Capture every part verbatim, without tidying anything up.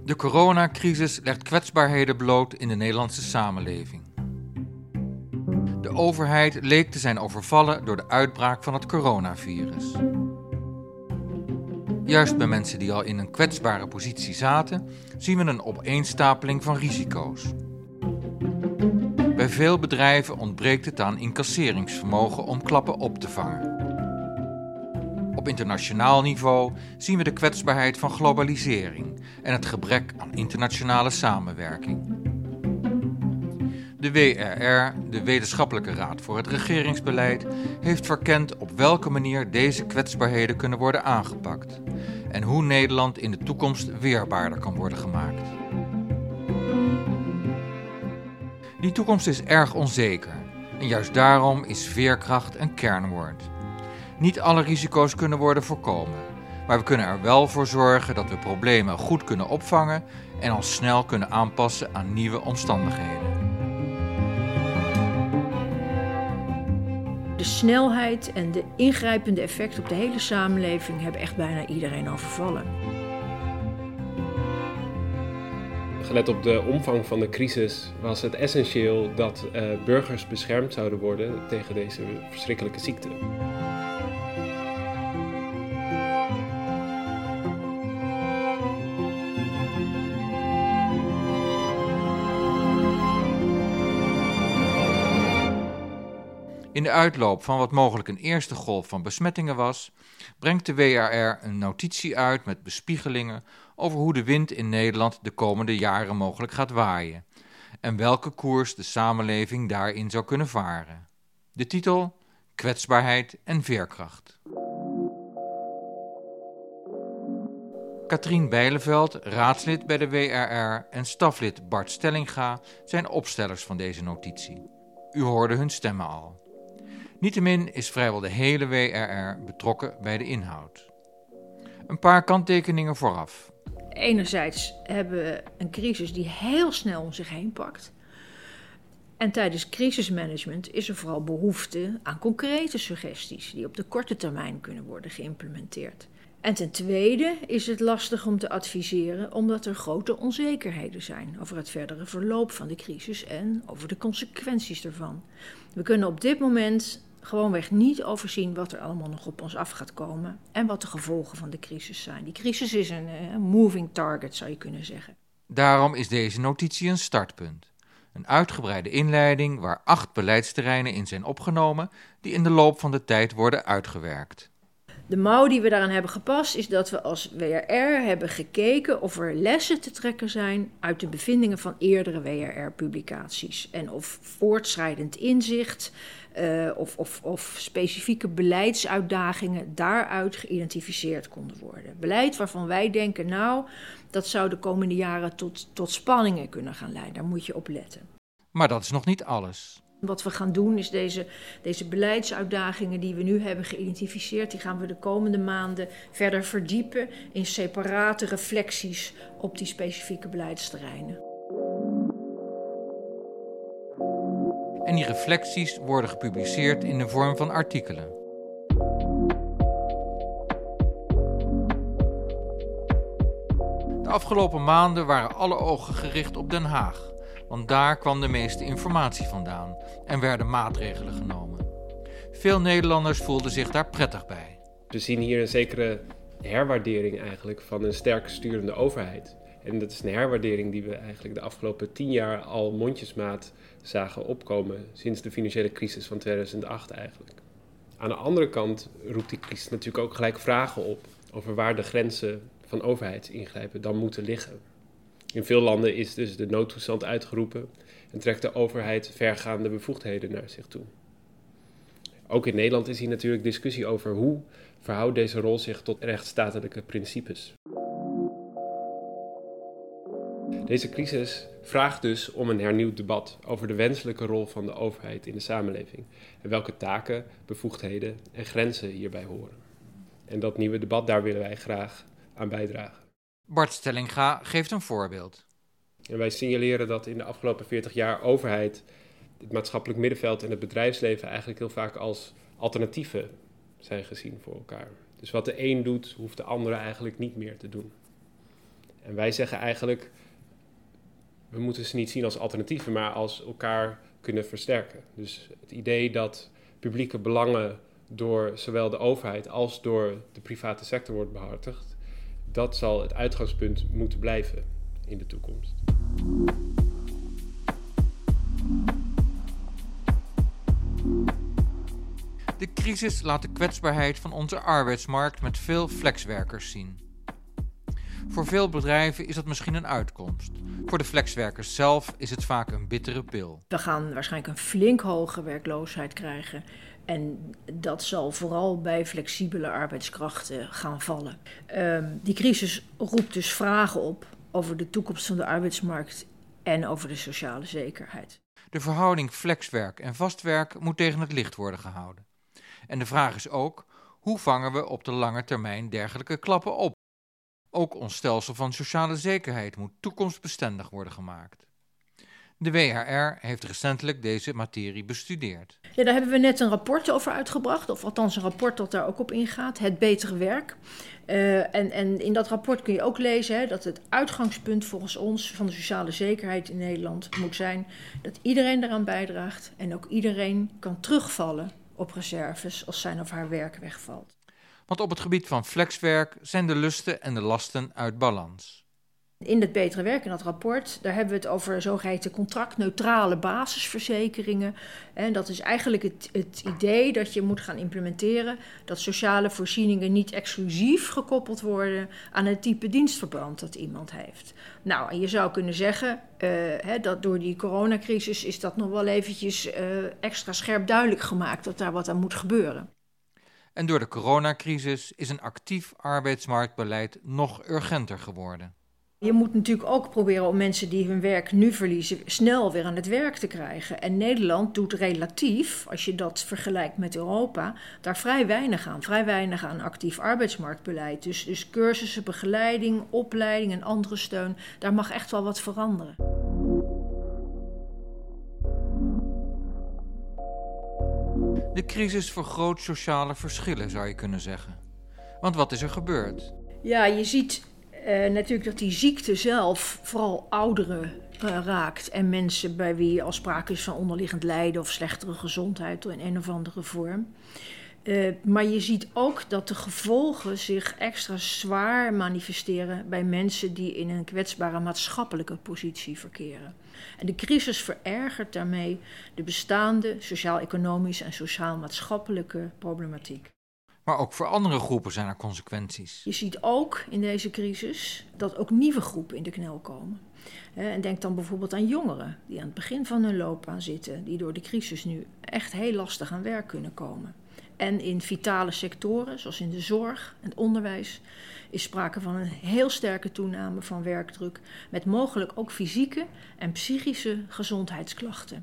De coronacrisis legt kwetsbaarheden bloot in de Nederlandse samenleving. De overheid leek te zijn overvallen door de uitbraak van het coronavirus. Juist bij mensen die al in een kwetsbare positie zaten, zien we een opeenstapeling van risico's. Bij veel bedrijven ontbreekt het aan incasseringsvermogen om klappen op te vangen. Op internationaal niveau zien we de kwetsbaarheid van globalisering en het gebrek aan internationale samenwerking. De W R R, de Wetenschappelijke Raad voor het Regeringsbeleid, heeft verkend op welke manier deze kwetsbaarheden kunnen worden aangepakt en hoe Nederland in de toekomst weerbaarder kan worden gemaakt. Die toekomst is erg onzeker en juist daarom is veerkracht een kernwoord. Niet alle risico's kunnen worden voorkomen, maar we kunnen er wel voor zorgen dat we problemen goed kunnen opvangen en ons snel kunnen aanpassen aan nieuwe omstandigheden. De snelheid en de ingrijpende effecten op de hele samenleving hebben echt bijna iedereen overvallen. Gelet op de omvang van de crisis was het essentieel dat uh, burgers beschermd zouden worden tegen deze verschrikkelijke ziekte. In de uitloop van wat mogelijk een eerste golf van besmettingen was, brengt de W R R een notitie uit met bespiegelingen over hoe de wind in Nederland de komende jaren mogelijk gaat waaien en welke koers de samenleving daarin zou kunnen varen. De titel: Kwetsbaarheid en veerkracht. Katrien Bijleveld, raadslid bij de W R R, en staflid Bart Stellinga zijn opstellers van deze notitie. U hoorde hun stemmen al. Niettemin is vrijwel de hele W R R betrokken bij de inhoud. Een paar kanttekeningen vooraf. Enerzijds hebben we een crisis die heel snel om zich heen pakt. En tijdens crisismanagement is er vooral behoefte aan concrete suggesties die op de korte termijn kunnen worden geïmplementeerd. En ten tweede is het lastig om te adviseren omdat er grote onzekerheden zijn over het verdere verloop van de crisis en over de consequenties ervan. We kunnen op dit moment gewoonweg niet overzien wat er allemaal nog op ons af gaat komen en wat de gevolgen van de crisis zijn. Die crisis is een uh, moving target, zou je kunnen zeggen. Daarom is deze notitie een startpunt. Een uitgebreide inleiding waar acht beleidsterreinen in zijn opgenomen die in de loop van de tijd worden uitgewerkt. De mouw die we daaraan hebben gepast is dat we als W R R hebben gekeken of er lessen te trekken zijn uit de bevindingen van eerdere W R R-publicaties. En of voortschrijdend inzicht uh, of, of, of specifieke beleidsuitdagingen daaruit geïdentificeerd konden worden. Beleid waarvan wij denken, nou, dat zou de komende jaren tot, tot spanningen kunnen gaan leiden. Daar moet je op letten. Maar dat is nog niet alles. Wat we gaan doen is deze, deze beleidsuitdagingen die we nu hebben geïdentificeerd, die gaan we de komende maanden verder verdiepen in separate reflecties op die specifieke beleidsterreinen. En die reflecties worden gepubliceerd in de vorm van artikelen. De afgelopen maanden waren alle ogen gericht op Den Haag. Want daar kwam de meeste informatie vandaan en werden maatregelen genomen. Veel Nederlanders voelden zich daar prettig bij. We zien hier een zekere herwaardering eigenlijk van een sterk sturende overheid. En dat is een herwaardering die we eigenlijk de afgelopen tien jaar al mondjesmaat zagen opkomen sinds de financiële crisis van tweeduizend acht eigenlijk. Aan de andere kant roept die crisis natuurlijk ook gelijk vragen op over waar de grenzen van overheidsingrijpen dan moeten liggen. In veel landen is dus de noodtoestand uitgeroepen en trekt de overheid vergaande bevoegdheden naar zich toe. Ook in Nederland is hier natuurlijk discussie over hoe verhoudt deze rol zich tot rechtsstatelijke principes. Deze crisis vraagt dus om een hernieuwd debat over de wenselijke rol van de overheid in de samenleving en welke taken, bevoegdheden en grenzen hierbij horen. En dat nieuwe debat, daar willen wij graag aan bijdragen. Bart Stellinga geeft een voorbeeld. En wij signaleren dat in de afgelopen veertig jaar overheid, het maatschappelijk middenveld en het bedrijfsleven eigenlijk heel vaak als alternatieven zijn gezien voor elkaar. Dus wat de een doet, hoeft de andere eigenlijk niet meer te doen. En wij zeggen eigenlijk, we moeten ze niet zien als alternatieven, maar als elkaar kunnen versterken. Dus het idee dat publieke belangen door zowel de overheid als door de private sector wordt behartigd, dat zal het uitgangspunt moeten blijven in de toekomst. De crisis laat de kwetsbaarheid van onze arbeidsmarkt met veel flexwerkers zien. Voor veel bedrijven is dat misschien een uitkomst. Voor de flexwerkers zelf is het vaak een bittere pil. We gaan waarschijnlijk een flink hoge werkloosheid krijgen. En dat zal vooral bij flexibele arbeidskrachten gaan vallen. Um, die crisis roept dus vragen op over de toekomst van de arbeidsmarkt en over de sociale zekerheid. De verhouding flexwerk en vastwerk moet tegen het licht worden gehouden. En de vraag is ook, hoe vangen we op de lange termijn dergelijke klappen op? Ook ons stelsel van sociale zekerheid moet toekomstbestendig worden gemaakt. De W H R heeft recentelijk deze materie bestudeerd. Ja, daar hebben we net een rapport over uitgebracht, of althans een rapport dat daar ook op ingaat, het betere werk. Uh, en, en in dat rapport kun je ook lezen hè, dat het uitgangspunt volgens ons van de sociale zekerheid in Nederland moet zijn dat iedereen eraan bijdraagt en ook iedereen kan terugvallen op reserves als zijn of haar werk wegvalt. Want op het gebied van flexwerk zijn de lusten en de lasten uit balans. In het betere werk, in dat rapport, daar hebben we het over zogeheten contractneutrale basisverzekeringen. En dat is eigenlijk het, het idee dat je moet gaan implementeren dat sociale voorzieningen niet exclusief gekoppeld worden aan het type dienstverband dat iemand heeft. Nou, en je zou kunnen zeggen uh, hè, dat door die coronacrisis is dat nog wel eventjes uh, extra scherp duidelijk gemaakt dat daar wat aan moet gebeuren. En door de coronacrisis is een actief arbeidsmarktbeleid nog urgenter geworden. Je moet natuurlijk ook proberen om mensen die hun werk nu verliezen snel weer aan het werk te krijgen. En Nederland doet relatief, als je dat vergelijkt met Europa, daar vrij weinig aan. Vrij weinig aan actief arbeidsmarktbeleid. Dus, dus cursussen, begeleiding, opleiding en andere steun, daar mag echt wel wat veranderen. De crisis vergroot sociale verschillen, zou je kunnen zeggen. Want wat is er gebeurd? Ja, je ziet uh, natuurlijk dat die ziekte zelf vooral ouderen uh, raakt. En mensen bij wie al sprake is van onderliggend lijden of slechtere gezondheid in een of andere vorm. Uh, maar je ziet ook dat de gevolgen zich extra zwaar manifesteren bij mensen die in een kwetsbare maatschappelijke positie verkeren. En de crisis verergert daarmee de bestaande sociaal-economische en sociaal-maatschappelijke problematiek. Maar ook voor andere groepen zijn er consequenties. Je ziet ook in deze crisis dat ook nieuwe groepen in de knel komen. En denk dan bijvoorbeeld aan jongeren die aan het begin van hun loopbaan zitten, die door de crisis nu echt heel lastig aan werk kunnen komen. En in vitale sectoren, zoals in de zorg en het onderwijs, is sprake van een heel sterke toename van werkdruk, met mogelijk ook fysieke en psychische gezondheidsklachten.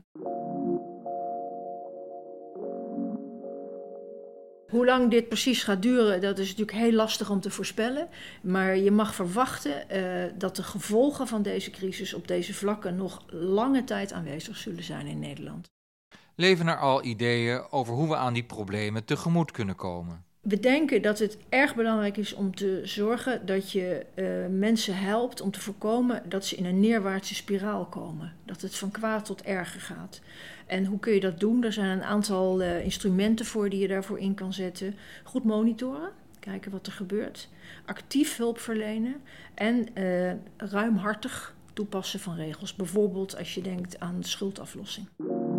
Hoe lang dit precies gaat duren, dat is natuurlijk heel lastig om te voorspellen. Maar je mag verwachten uh, dat de gevolgen van deze crisis op deze vlakken nog lange tijd aanwezig zullen zijn in Nederland. Leven er al ideeën over hoe we aan die problemen tegemoet kunnen komen? We denken dat het erg belangrijk is om te zorgen dat je uh, mensen helpt om te voorkomen dat ze in een neerwaartse spiraal komen. Dat het van kwaad tot erger gaat. En hoe kun je dat doen? Er zijn een aantal uh, instrumenten voor die je daarvoor in kan zetten. Goed monitoren, kijken wat er gebeurt. Actief hulp verlenen en uh, ruimhartig toepassen van regels. Bijvoorbeeld als je denkt aan schuldaflossing.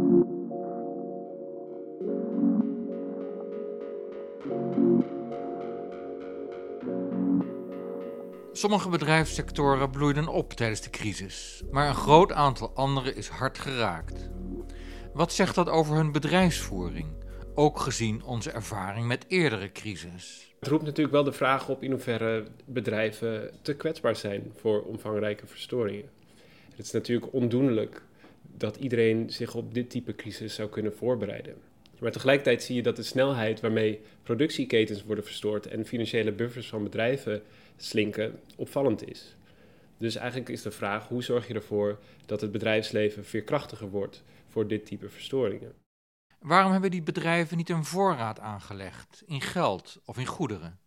Sommige bedrijfssectoren bloeiden op tijdens de crisis, maar een groot aantal andere is hard geraakt. Wat zegt dat over hun bedrijfsvoering, ook gezien onze ervaring met eerdere crisis? Het roept natuurlijk wel de vraag op in hoeverre bedrijven te kwetsbaar zijn voor omvangrijke verstoringen. Het is natuurlijk ondoenlijk dat iedereen zich op dit type crisis zou kunnen voorbereiden. Maar tegelijkertijd zie je dat de snelheid waarmee productieketens worden verstoord en financiële buffers van bedrijven slinken opvallend is. Dus eigenlijk is de vraag, hoe zorg je ervoor dat het bedrijfsleven veerkrachtiger wordt voor dit type verstoringen? Waarom hebben die bedrijven niet een voorraad aangelegd in geld of in goederen?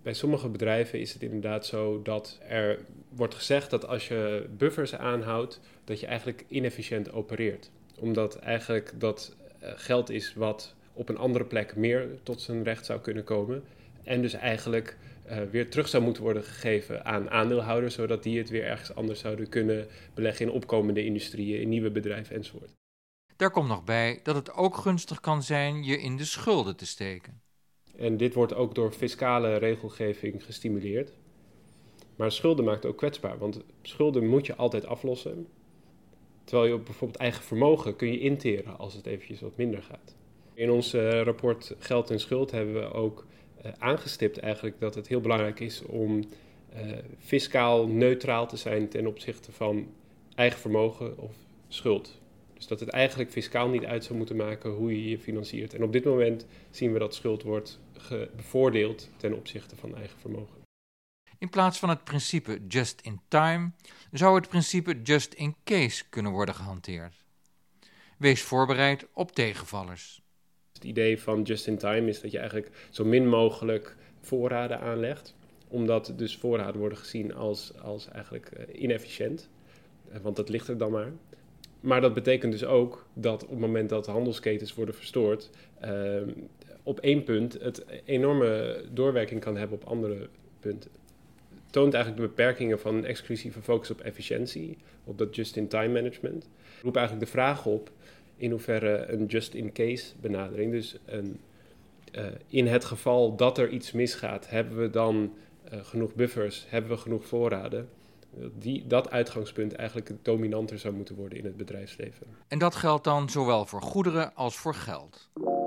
Bij sommige bedrijven is het inderdaad zo dat er wordt gezegd dat als je buffers aanhoudt, dat je eigenlijk inefficiënt opereert. Omdat eigenlijk dat geld is wat op een andere plek meer tot zijn recht zou kunnen komen. En dus eigenlijk uh, weer terug zou moeten worden gegeven aan aandeelhouders, zodat die het weer ergens anders zouden kunnen beleggen in opkomende industrieën, in nieuwe bedrijven enzovoort. Daar komt nog bij dat het ook gunstig kan zijn je in de schulden te steken. En dit wordt ook door fiscale regelgeving gestimuleerd. Maar schulden maakt ook kwetsbaar, want schulden moet je altijd aflossen. Terwijl je op bijvoorbeeld eigen vermogen kun je interen als het eventjes wat minder gaat. In ons uh, rapport Geld en Schuld hebben we ook uh, aangestipt eigenlijk dat het heel belangrijk is om uh, fiscaal neutraal te zijn ten opzichte van eigen vermogen of schuld. Dus dat het eigenlijk fiscaal niet uit zou moeten maken hoe je je financiert. En op dit moment zien we dat schuld wordt ge- bevoordeeld ten opzichte van eigen vermogen. In plaats van het principe just in time zou het principe just in case kunnen worden gehanteerd. Wees voorbereid op tegenvallers. Het idee van just in time is dat je eigenlijk zo min mogelijk voorraden aanlegt. Omdat dus voorraden worden gezien als, als eigenlijk inefficiënt. Want dat ligt er dan maar. Maar dat betekent dus ook dat op het moment dat handelsketens worden verstoord, uh, op één punt het enorme doorwerking kan hebben op andere punten. Het toont eigenlijk de beperkingen van een exclusieve focus op efficiëntie, op dat just-in-time management. Roept eigenlijk de vraag op in hoeverre een just-in-case benadering, dus een, uh, in het geval dat er iets misgaat, hebben we dan uh, genoeg buffers, hebben we genoeg voorraden? Die, dat uitgangspunt eigenlijk dominanter zou moeten worden in het bedrijfsleven. En dat geldt dan zowel voor goederen als voor geld.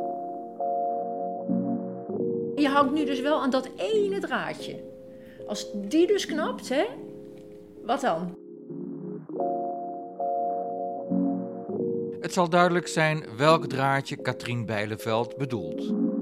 Je houdt nu dus wel aan dat ene draadje. Als die dus knapt, hè? Wat dan? Het zal duidelijk zijn welk draadje Katrien Bijleveld bedoelt.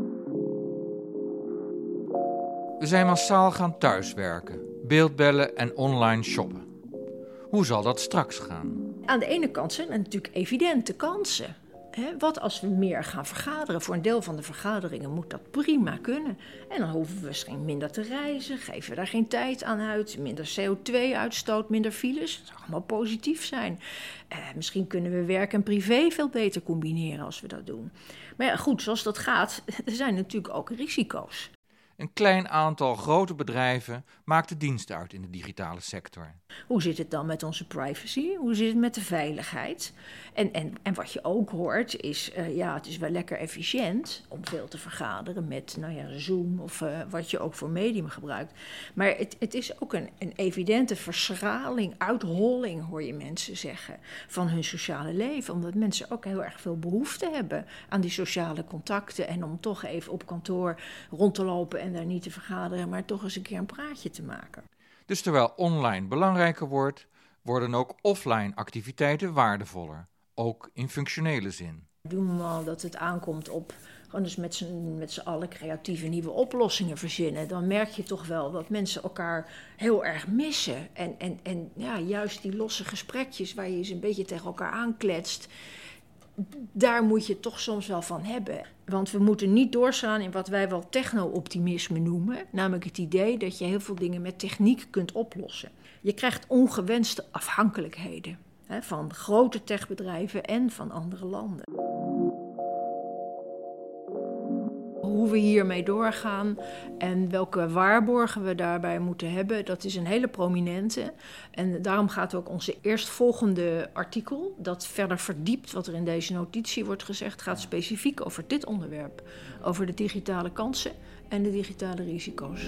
We zijn massaal gaan thuiswerken, beeldbellen en online shoppen. Hoe zal dat straks gaan? Aan de ene kant zijn er natuurlijk evidente kansen. He, wat als we meer gaan vergaderen? Voor een deel van de vergaderingen moet dat prima kunnen. En dan hoeven we misschien minder te reizen, geven we daar geen tijd aan uit. Minder C O twee uitstoot, minder files. Dat zou allemaal positief zijn. Uh, misschien kunnen we werk en privé veel beter combineren als we dat doen. Maar ja, goed, zoals dat gaat, er zijn natuurlijk ook risico's. Een klein aantal grote bedrijven maakt de dienst uit in de digitale sector. Hoe zit het dan met onze privacy? Hoe zit het met de veiligheid? En, en, en wat je ook hoort is, uh, ja, het is wel lekker efficiënt om veel te vergaderen met, nou ja, Zoom of uh, wat je ook voor medium gebruikt. Maar het, het is ook een, een evidente verschraling, uitholling, hoor je mensen zeggen, van hun sociale leven. Omdat mensen ook heel erg veel behoefte hebben aan die sociale contacten en om toch even op kantoor rond te lopen en daar niet te vergaderen, maar toch eens een keer een praatje te maken. Dus terwijl online belangrijker wordt, worden ook offline activiteiten waardevoller, ook in functionele zin. Doen we al dat het aankomt op gewoon dus met z'n, met z'n allen creatieve nieuwe oplossingen verzinnen, dan merk je toch wel dat mensen elkaar heel erg missen. En, en, en ja, juist die losse gesprekjes waar je eens een beetje tegen elkaar aankletst, daar moet je het toch soms wel van hebben. Want we moeten niet doorslaan in wat wij wel techno-optimisme noemen. Namelijk het idee dat je heel veel dingen met techniek kunt oplossen. Je krijgt ongewenste afhankelijkheden, hè, van grote techbedrijven en van andere landen. Hoe we hiermee doorgaan en welke waarborgen we daarbij moeten hebben, dat is een hele prominente. En daarom gaat ook onze eerstvolgende artikel, dat verder verdiept wat er in deze notitie wordt gezegd, gaat specifiek over dit onderwerp. Over de digitale kansen en de digitale risico's.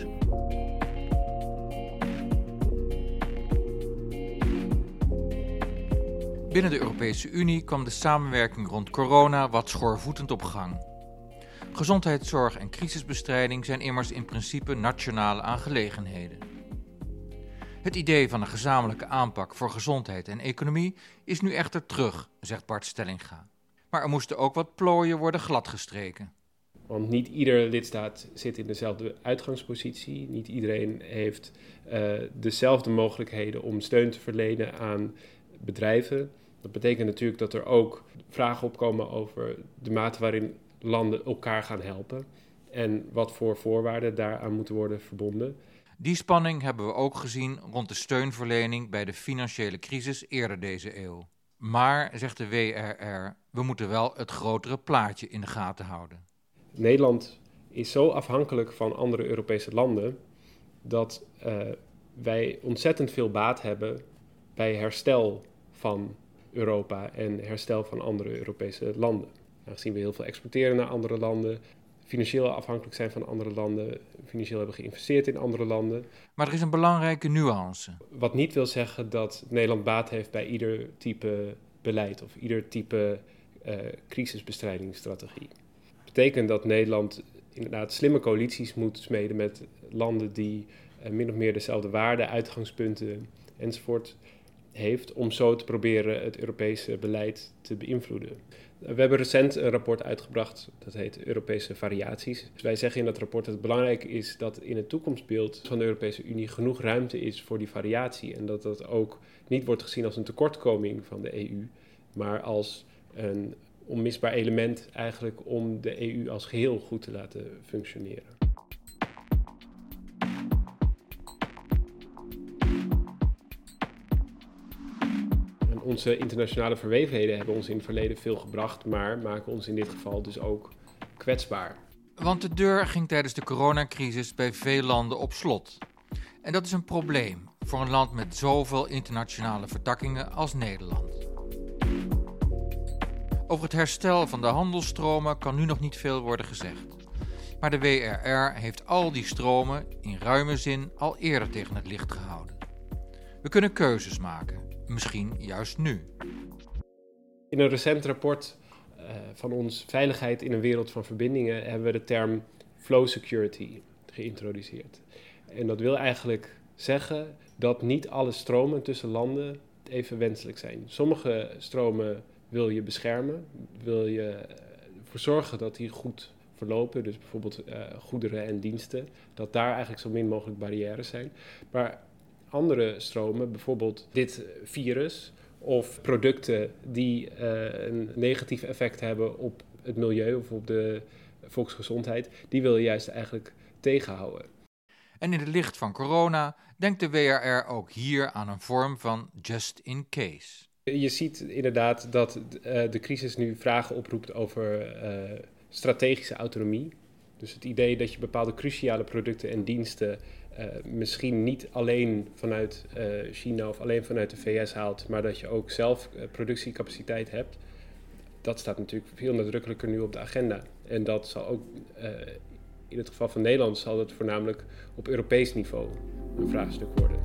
Binnen de Europese Unie kwam de samenwerking rond corona wat schoorvoetend op gang. Gezondheidszorg en crisisbestrijding zijn immers in principe nationale aangelegenheden. Het idee van een gezamenlijke aanpak voor gezondheid en economie is nu echter terug, zegt Bart Stellinga. Maar er moesten ook wat plooien worden gladgestreken. Want niet iedere lidstaat zit in dezelfde uitgangspositie. Niet iedereen heeft uh, dezelfde mogelijkheden om steun te verlenen aan bedrijven. Dat betekent natuurlijk dat er ook vragen opkomen over de mate waarin landen elkaar gaan helpen. en wat voor voorwaarden daaraan moeten worden verbonden. Die spanning hebben we ook gezien rond de steunverlening bij de financiële crisis eerder deze eeuw. Maar, zegt de W R R, we moeten wel het grotere plaatje in de gaten houden. Nederland is zo afhankelijk van andere Europese landen dat uh, wij ontzettend veel baat hebben bij herstel van Europa en herstel van andere Europese landen. Aangezien we heel veel exporteren naar andere landen, financieel afhankelijk zijn van andere landen, financieel hebben geïnvesteerd in andere landen. Maar er is een belangrijke nuance. Wat niet wil zeggen dat Nederland baat heeft bij ieder type beleid of ieder type uh, crisisbestrijdingsstrategie. Dat betekent dat Nederland inderdaad slimme coalities moet smeden met landen die uh, min of meer dezelfde waarden, uitgangspunten enzovoort heeft, om zo te proberen het Europese beleid te beïnvloeden. We hebben recent een rapport uitgebracht, dat heet Europese variaties. Dus wij zeggen in dat rapport dat het belangrijk is dat in het toekomstbeeld van de Europese Unie genoeg ruimte is voor die variatie. En dat dat ook niet wordt gezien als een tekortkoming van de E U, maar als een onmisbaar element eigenlijk om de E U als geheel goed te laten functioneren. Onze internationale verwevenheden hebben ons in het verleden veel gebracht, maar maken ons in dit geval dus ook kwetsbaar. Want de deur ging tijdens de coronacrisis bij veel landen op slot. En dat is een probleem voor een land met zoveel internationale vertakkingen als Nederland. Over het herstel van de handelstromen kan nu nog niet veel worden gezegd. Maar de W R R heeft al die stromen in ruime zin al eerder tegen het licht gehouden. We kunnen keuzes maken. Misschien juist nu. In een recent rapport uh, van ons Veiligheid in een wereld van verbindingen hebben we de term flow security geïntroduceerd. En dat wil eigenlijk zeggen dat niet alle stromen tussen landen even wenselijk zijn. Sommige stromen wil je beschermen, wil je ervoor zorgen dat die goed verlopen. Dus bijvoorbeeld uh, goederen en diensten, dat daar eigenlijk zo min mogelijk barrières zijn. Maar andere stromen, bijvoorbeeld dit virus of producten die uh, een negatief effect hebben op het milieu of op de volksgezondheid, die wil je juist eigenlijk tegenhouden. En in het licht van corona denkt de W R R ook hier aan een vorm van just in case. Je ziet inderdaad dat uh, de crisis nu vragen oproept over uh, strategische autonomie. Dus het idee dat je bepaalde cruciale producten en diensten Uh, misschien niet alleen vanuit uh, China of alleen vanuit de V S haalt, maar dat je ook zelf uh, productiecapaciteit hebt. Dat staat natuurlijk veel nadrukkelijker nu op de agenda. En dat zal ook, uh, in het geval van Nederland, zal het voornamelijk op Europees niveau een vraagstuk worden.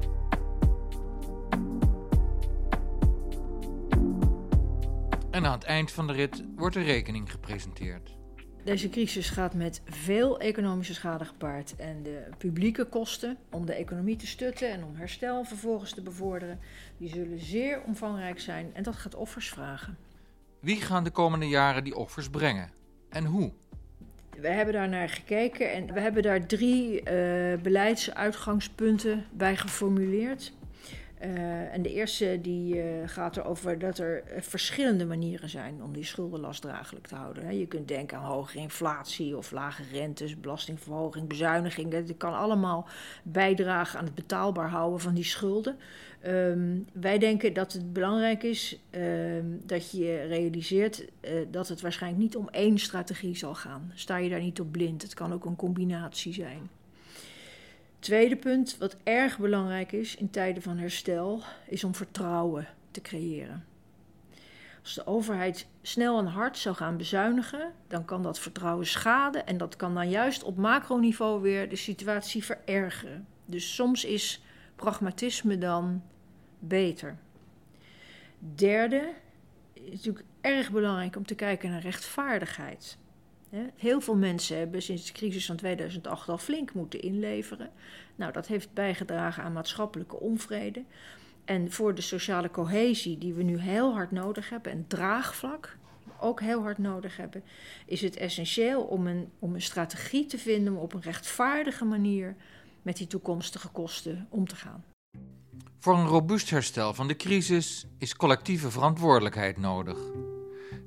En aan het eind van de rit wordt de rekening gepresenteerd. Deze crisis gaat met veel economische schade gepaard en de publieke kosten om de economie te stutten en om herstel vervolgens te bevorderen, die zullen zeer omvangrijk zijn en dat gaat offers vragen. Wie gaan de komende jaren die offers brengen en hoe? We hebben daar naar gekeken en we hebben daar drie uh, beleidsuitgangspunten bij geformuleerd. Uh, en de eerste die uh, gaat erover dat er uh, verschillende manieren zijn om die schuldenlast draaglijk te houden. He, je kunt denken aan hogere inflatie of lage rentes, belastingverhoging, bezuiniging. Dat kan allemaal bijdragen aan het betaalbaar houden van die schulden. Um, wij denken dat het belangrijk is um, dat je realiseert uh, dat het waarschijnlijk niet om één strategie zal gaan. Sta je daar niet op blind, het kan ook een combinatie zijn. Tweede punt, wat erg belangrijk is in tijden van herstel, is om vertrouwen te creëren. Als de overheid snel en hard zou gaan bezuinigen, dan kan dat vertrouwen schaden en dat kan dan juist op macroniveau weer de situatie verergeren. Dus soms is pragmatisme dan beter. Derde, is natuurlijk erg belangrijk om te kijken naar rechtvaardigheid. Heel veel mensen hebben sinds de crisis van tweeduizend acht al flink moeten inleveren. Nou, dat heeft bijgedragen aan maatschappelijke onvrede. En voor de sociale cohesie die we nu heel hard nodig hebben, en draagvlak ook heel hard nodig hebben, is het essentieel om een, om een strategie te vinden om op een rechtvaardige manier met die toekomstige kosten om te gaan. Voor een robuust herstel van de crisis is collectieve verantwoordelijkheid nodig.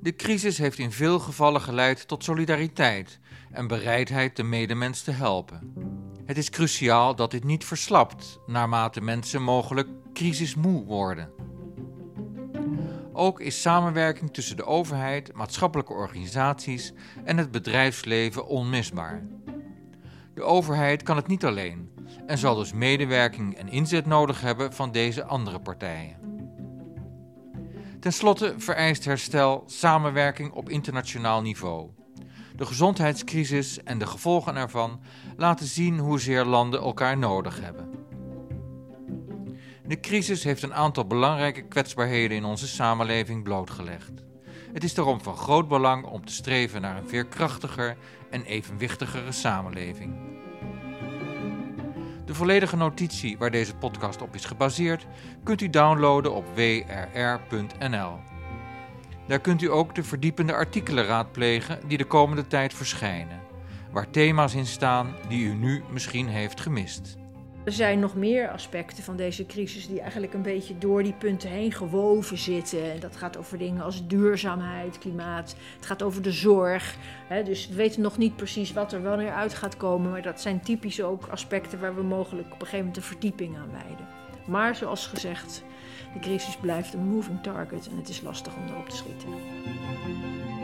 De crisis heeft in veel gevallen geleid tot solidariteit en bereidheid de medemens te helpen. Het is cruciaal dat dit niet verslapt naarmate mensen mogelijk crisismoe worden. Ook is samenwerking tussen de overheid, maatschappelijke organisaties en het bedrijfsleven onmisbaar. De overheid kan het niet alleen en zal dus medewerking en inzet nodig hebben van deze andere partijen. Ten slotte vereist herstel samenwerking op internationaal niveau. De gezondheidscrisis en de gevolgen ervan laten zien hoezeer landen elkaar nodig hebben. De crisis heeft een aantal belangrijke kwetsbaarheden in onze samenleving blootgelegd. Het is daarom van groot belang om te streven naar een veerkrachtiger en evenwichtigere samenleving. De volledige notitie waar deze podcast op is gebaseerd kunt u downloaden op w r r punt n l. Daar kunt u ook de verdiepende artikelen raadplegen die de komende tijd verschijnen, waar thema's in staan die u nu misschien heeft gemist. Er zijn nog meer aspecten van deze crisis die eigenlijk een beetje door die punten heen gewoven zitten. En dat gaat over dingen als duurzaamheid, klimaat. Het gaat over de zorg. Hè, dus we weten nog niet precies wat er wanneer uit gaat komen. Maar dat zijn typisch ook aspecten waar we mogelijk op een gegeven moment een verdieping aan wijden. Maar zoals gezegd, de crisis blijft een moving target en het is lastig om erop te schieten.